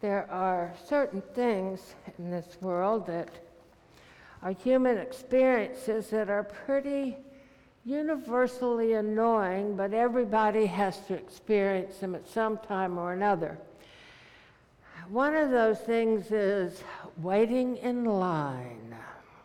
There are certain things in this world that are human experiences that are pretty universally annoying, but everybody has to experience them at some time or another. One of those things is waiting in line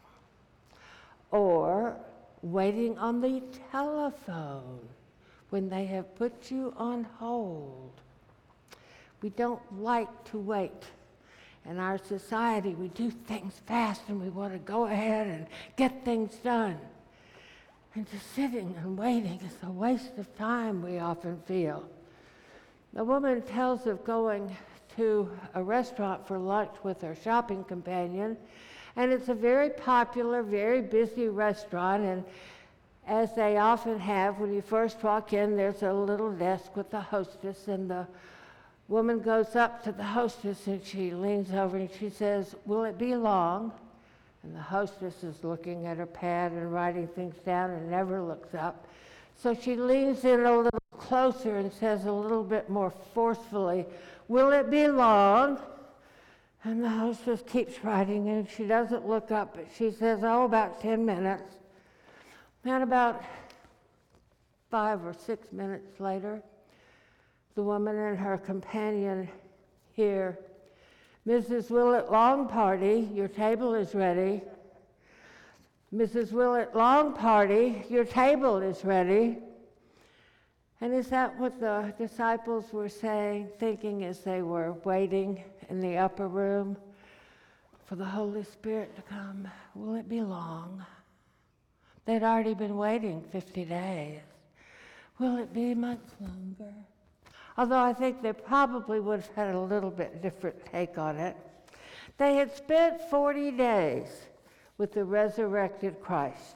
or waiting on the telephone when they have put you on hold. We don't like to wait. In our society, we do things fast and we want to go ahead and get things done. And just sitting and waiting is a waste of time, we often feel. The woman tells of going to a restaurant for lunch with her shopping companion, and it's a very popular, very busy restaurant, and as they often have, when you first walk in, there's a little desk with the hostess, and the woman goes up to the hostess and she leans over and she says, "Will it be long?" And the hostess is looking at her pad and writing things down and never looks up. So she leans in a little closer and says a little bit more forcefully, "Will it be long?" And the hostess keeps writing and she doesn't look up, but she says, "Oh, about 10 minutes. And about 5 or 6 minutes later, the woman and her companion hear, "Mrs. Willett Long Party, your table is ready. Mrs. Willett Long Party, your table is ready." And is that what the disciples were saying, thinking as they were waiting in the upper room for the Holy Spirit to come? Will it be long? They'd already been waiting 50 days. Will it be much longer? Although I think they probably would have had a little bit different take on it. They had spent 40 days with the resurrected Christ.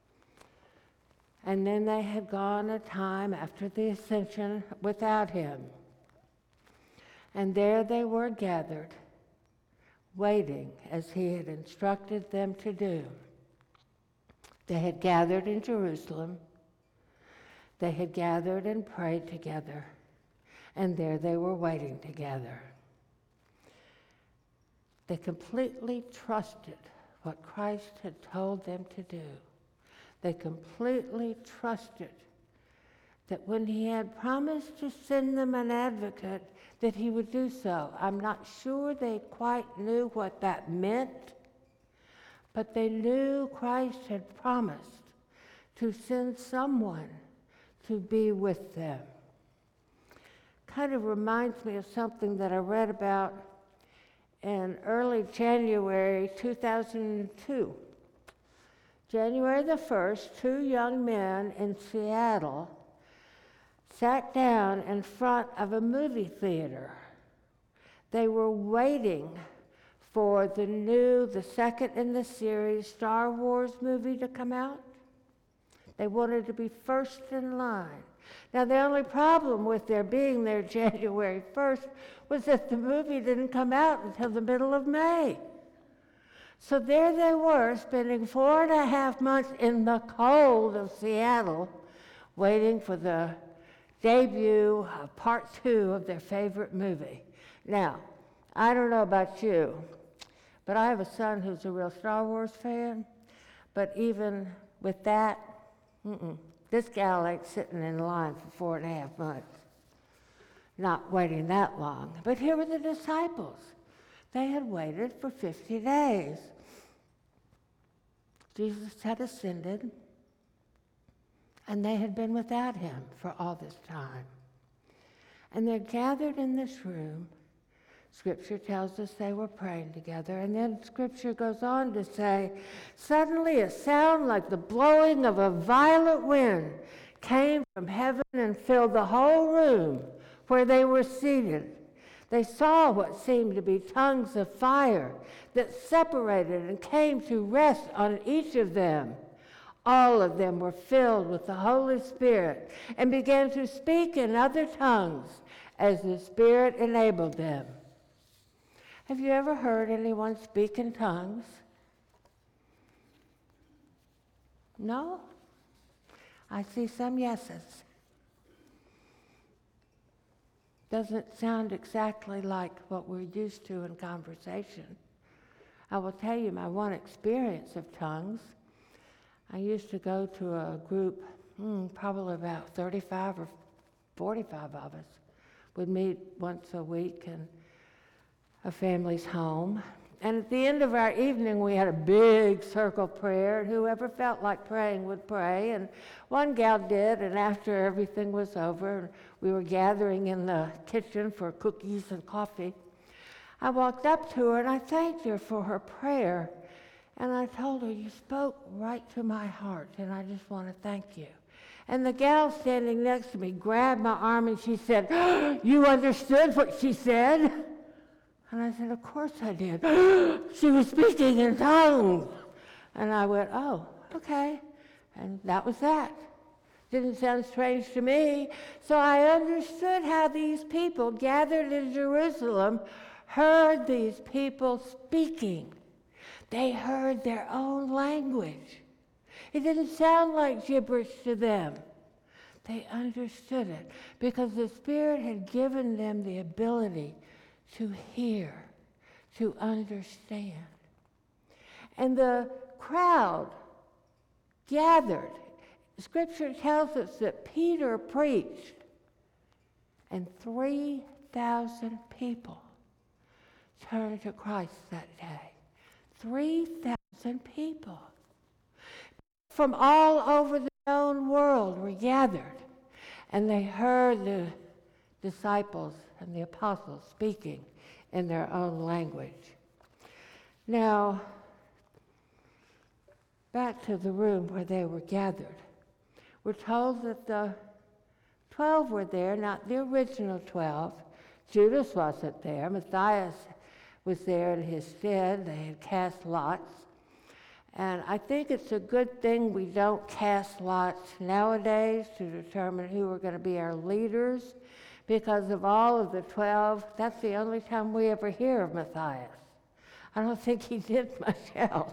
And then they had gone a time after the ascension without him. And there they were gathered, waiting as he had instructed them to do. They had gathered in Jerusalem. They had gathered and prayed together. And there they were waiting together. They completely trusted what Christ had told them to do. They completely trusted that when he had promised to send them an advocate, that he would do so. I'm not sure they quite knew what that meant, but they knew Christ had promised to send someone to be with them. Kind of reminds me of something that I read about in early January 2002. January the 1st, 2 young men in Seattle sat down in front of a movie theater. They were waiting for the second in the series Star Wars movie to come out. They wanted to be first in line. Now, the only problem with their being there January 1st was that the movie didn't come out until the middle of May. So there they were, spending 4.5 months in the cold of Seattle, waiting for the debut of part 2 of their favorite movie. Now, I don't know about you, but I have a son who's a real Star Wars fan, but even with that, this gal ain't sitting in line for 4.5 months, not waiting that long. But here were the disciples. They had waited for 50 days. Jesus had ascended, and they had been without him for all this time. And they're gathered in this room. Scripture tells us they were praying together, and then Scripture goes on to say, suddenly a sound like the blowing of a violent wind came from heaven and filled the whole room where they were seated. They saw what seemed to be tongues of fire that separated and came to rest on each of them. All of them were filled with the Holy Spirit and began to speak in other tongues as the Spirit enabled them. Have you ever heard anyone speak in tongues? No? I see some yeses. Doesn't sound exactly like what we're used to in conversation. I will tell you my one experience of tongues. I used to go to a group, probably about 35 or 45 of us, would meet once a week in a family's home. And at the end of our evening, we had a big circle prayer, and whoever felt like praying would pray. And one gal did, and after everything was over, we were gathering in the kitchen for cookies and coffee. I walked up to her, and I thanked her for her prayer. And I told her, you spoke right to my heart, and I just want to thank you. And the gal standing next to me grabbed my arm, and she said, you understood what she said? And I said, of course I did. She was speaking in tongues. And I went, oh, okay. And that was that. Didn't sound strange to me. So I understood how these people gathered in Jerusalem heard these people speaking. They heard their own language. It didn't sound like gibberish to them. They understood it because the Spirit had given them the ability to hear, to understand. And the crowd gathered. Scripture tells us that Peter preached, and 3,000 people turned to Christ that day. 3,000 people from all over the known world were gathered, and they heard the disciples and the apostles speaking in their own language. Now, back to the room where they were gathered. We're told that the 12 were there, not the original 12. Judas wasn't there. Matthias was there in his stead. They had cast lots. And I think it's a good thing we don't cast lots nowadays to determine who are going to be our leaders, because of all of the 12, that's the only time we ever hear of Matthias. I don't think he did much else.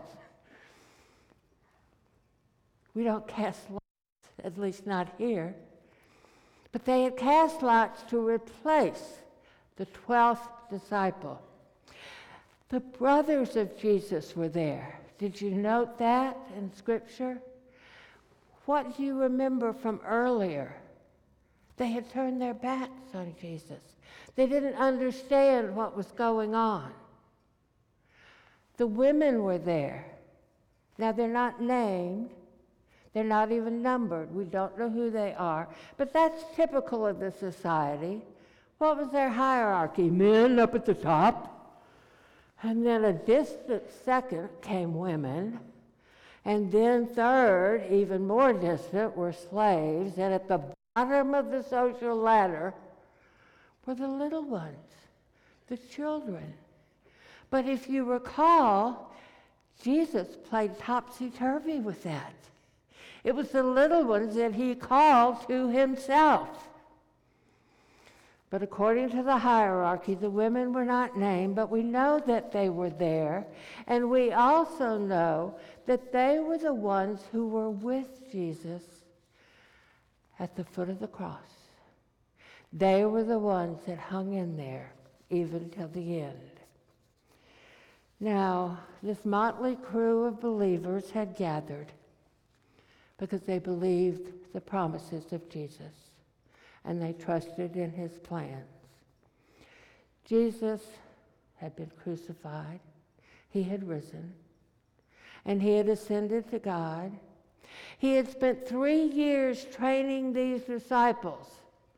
We don't cast lots, at least not here. But they had cast lots to replace the 12th disciple. The brothers of Jesus were there. Did you note that in Scripture? What do you remember from earlier? They had turned their backs on Jesus. They didn't understand what was going on. The women were there. Now, they're not named. They're not even numbered. We don't know who they are. But that's typical of the society. What was their hierarchy? Men up at the top. And then a distant second came women. And then third, even more distant, were slaves. And at the bottom of the social ladder were the little ones, the children. But if you recall, Jesus played topsy-turvy with that. It was the little ones that he called to himself. But according to the hierarchy, the women were not named, but we know that they were there. And we also know that they were the ones who were with Jesus at the foot of the cross. They were the ones that hung in there even till the end. Now, this motley crew of believers had gathered because they believed the promises of Jesus and they trusted in his plans. Jesus had been crucified, he had risen, and he had ascended to God. He had spent 3 years training these disciples.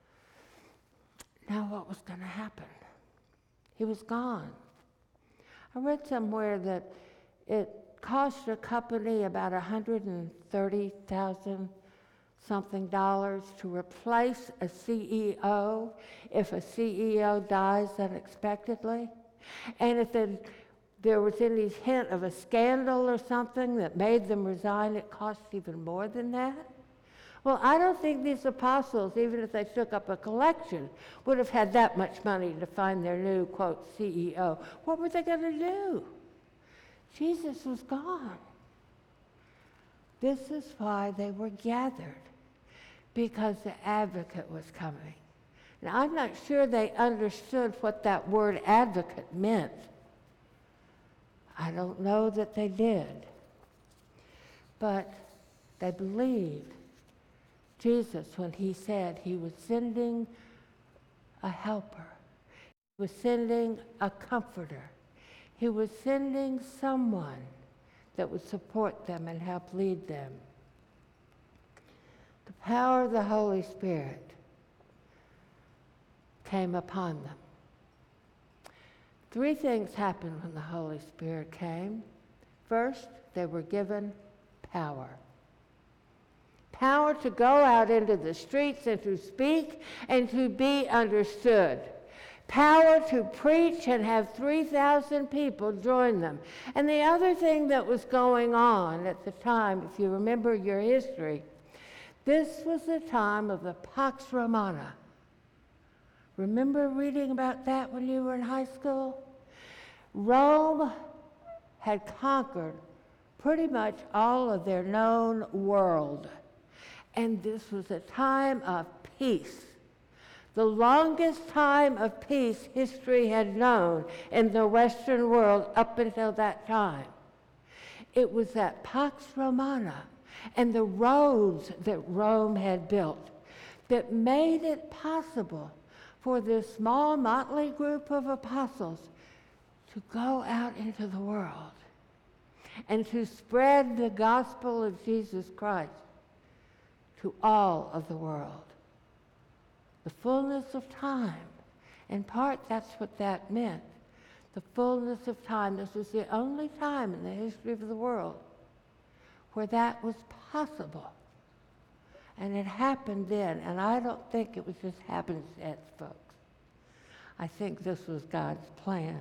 Now what was going to happen? He was gone. I read somewhere that it cost a company about $130,000 something dollars to replace a CEO if a CEO dies unexpectedly. And if there was any hint of a scandal or something that made them resign, it cost even more than that. Well, I don't think these apostles, even if they took up a collection, would have had that much money to find their new, quote, CEO. What were they going to do? Jesus was gone. This is why they were gathered, because the advocate was coming. Now, I'm not sure they understood what that word advocate meant. I don't know that they did. But they believed Jesus when he said he was sending a helper. He was sending a comforter. He was sending someone that would support them and help lead them. The power of the Holy Spirit came upon them. 3 things happened when the Holy Spirit came. First, they were given power. Power to go out into the streets and to speak and to be understood. Power to preach and have 3,000 people join them. And the other thing that was going on at the time, if you remember your history, this was the time of the Pax Romana. Remember reading about that when you were in high school? Rome had conquered pretty much all of their known world. And this was a time of peace. The longest time of peace history had known in the Western world up until that time. It was that Pax Romana and the roads that Rome had built that made it possible for this small motley group of apostles to go out into the world and to spread the gospel of Jesus Christ to all of the world. The fullness of time. In part, that's what that meant. The fullness of time. This was the only time in the history of the world where that was possible. And it happened then, and I don't think it was just happenstance, folks. I think this was God's plan.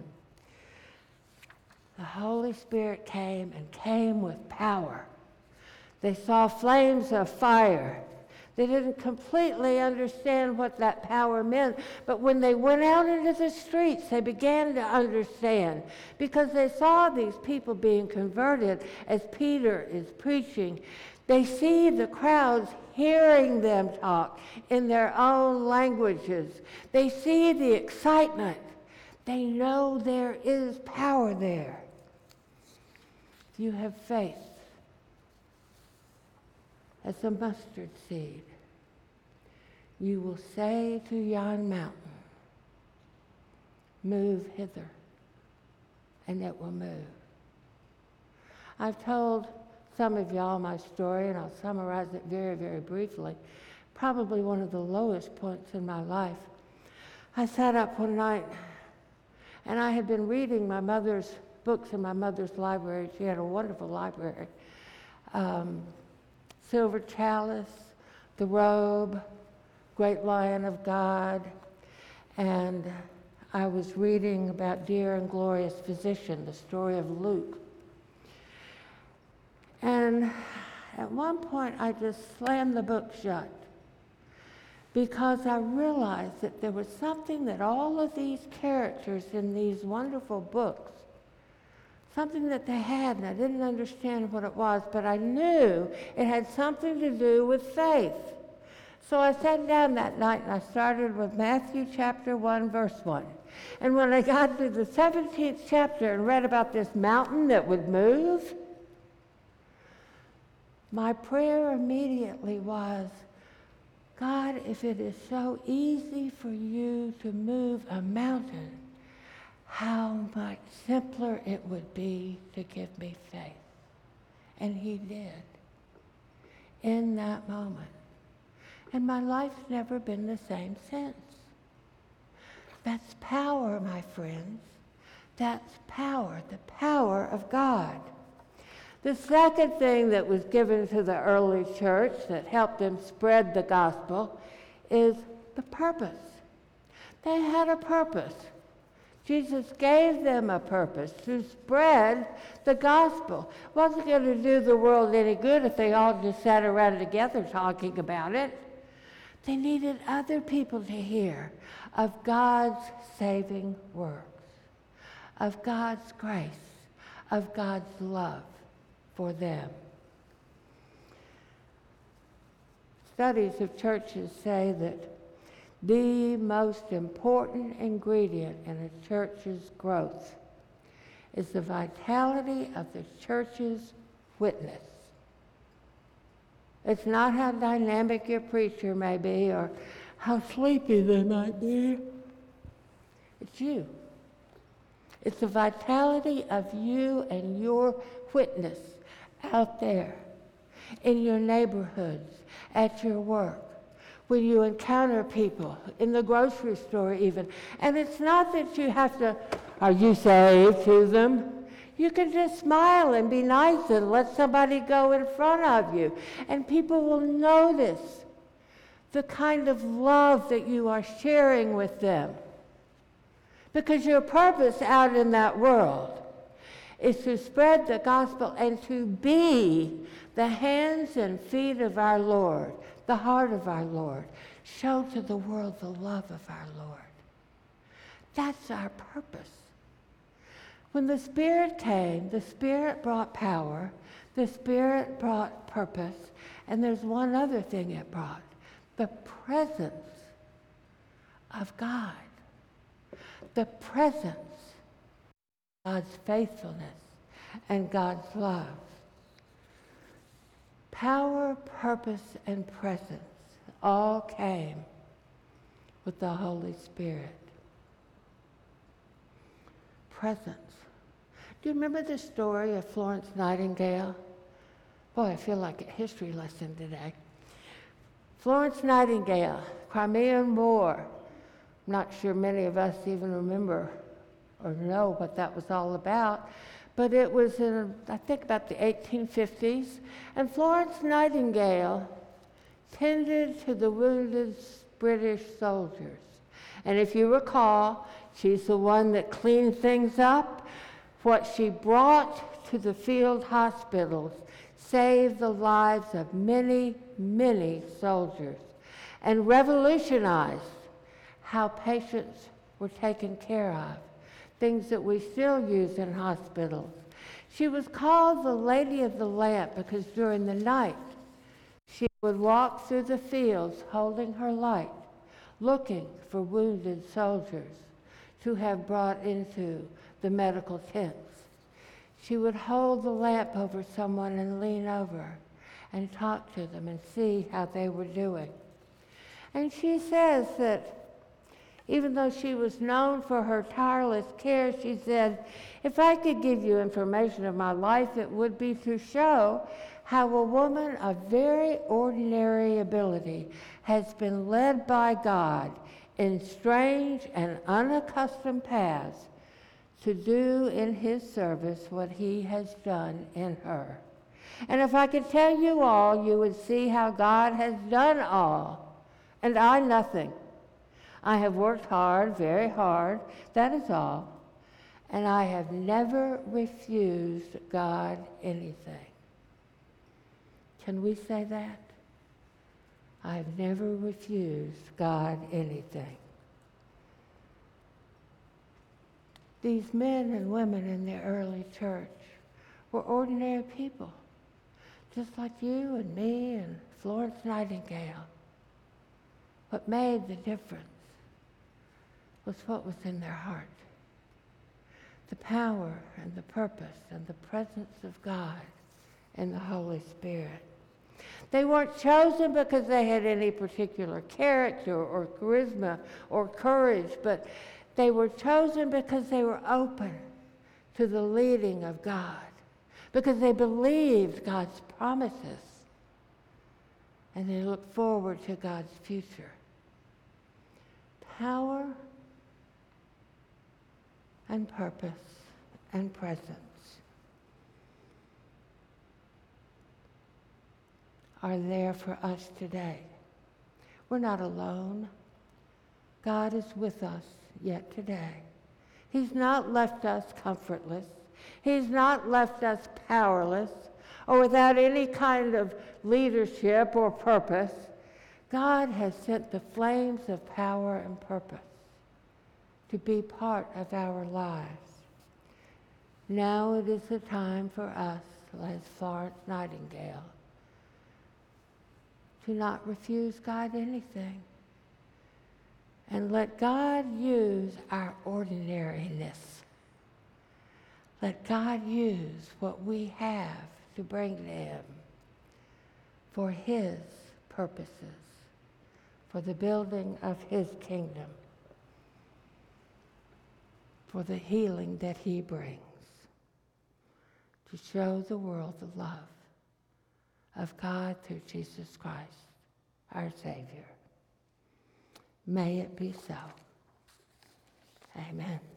The Holy Spirit came and came with power. They saw flames of fire. They didn't completely understand what that power meant, but when they went out into the streets, they began to understand because they saw these people being converted as Peter is preaching. They see the crowds hearing them talk in their own languages. They see the excitement. They know there is power there. If you have faith as a mustard seed, you will say to yon mountain, move hither, and it will move. I've told some of y'all my story, and I'll summarize it very, very briefly. Probably one of the lowest points in my life. I sat up one night, and I had been reading my mother's books in my mother's library. She had a wonderful library. Silver Chalice, The Robe, Great Lion of God, and I was reading about Dear and Glorious Physician, the story of Luke. And at one point, I just slammed the book shut because I realized that there was something that all of these characters in these wonderful books, something that they had, and I didn't understand what it was, but I knew it had something to do with faith. So I sat down that night and I started with Matthew chapter 1, verse 1. And when I got to the 17th chapter and read about this mountain that would move, my prayer immediately was, God, if it is so easy for you to move a mountain, how much simpler it would be to give me faith. And he did in that moment. And my life's never been the same since. That's power, my friends. That's power, the power of God. The second thing that was given to the early church that helped them spread the gospel is the purpose. They had a purpose. Jesus gave them a purpose to spread the gospel. It wasn't going to do the world any good if they all just sat around together talking about it. They needed other people to hear of God's saving works, of God's grace, of God's love for them. Studies of churches say that The most important ingredient in a church's growth is the vitality of the church's witness. It's not how dynamic your preacher may be or how sleepy they might be. It's you. It's the vitality of you and your witness out there, in your neighborhoods, at your work, when you encounter people, in the grocery store even. And it's not that you have to, are you saved, to them? You can just smile and be nice and let somebody go in front of you. And people will notice the kind of love that you are sharing with them. Because your purpose out in that world is to spread the gospel and to be the hands and feet of our Lord, the heart of our Lord. Show to the world the love of our Lord. That's our purpose. When the Spirit came, the Spirit brought power, the Spirit brought purpose, and there's one other thing it brought, the presence of God. The presence, God's faithfulness, and God's love. Power, purpose, and presence all came with the Holy Spirit. Presence. Do you remember the story of Florence Nightingale? Boy, I feel like a history lesson today. Florence Nightingale, Crimean War. I'm not sure many of us even remember or know what that was all about, but it was in, I think, about the 1850s, and Florence Nightingale tended to the wounded British soldiers. And if you recall, she's the one that cleaned things up. What she brought to the field hospitals saved the lives of many, many soldiers and revolutionized how patients were taken care of, things that we still use in hospitals. She was called the Lady of the Lamp because during the night she would walk through the fields holding her light, looking for wounded soldiers to have brought into the medical tents. She would hold the lamp over someone and lean over and talk to them and see how they were doing. And she says that even though she was known for her tireless care, she said, if I could give you information of my life, it would be to show how a woman of very ordinary ability has been led by God in strange and unaccustomed paths to do in his service what he has done in her. And if I could tell you all, you would see how God has done all, and I nothing. I have worked hard, very hard, that is all, and I have never refused God anything. Can we say that? I have never refused God anything. These men and women in the early church were ordinary people, just like you and me and Florence Nightingale. What made the difference was what was in their heart. The power and the purpose and the presence of God and the Holy Spirit. They weren't chosen because they had any particular character or charisma or courage, but they were chosen because they were open to the leading of God, because they believed God's promises, and they looked forward to God's future. Power and purpose and presence are there for us today. We're not alone. God is with us yet today. He's not left us comfortless. He's not left us powerless or without any kind of leadership or purpose. God has sent the flames of power and purpose to be part of our lives. Now it is the time for us, as Florence Nightingale, to not refuse God anything, And let God use our ordinariness. Let God use what we have to bring to Him for His purposes, for the building of His kingdom, for the healing that He brings, to show the world the love of God through Jesus Christ, our Savior. May it be so. Amen.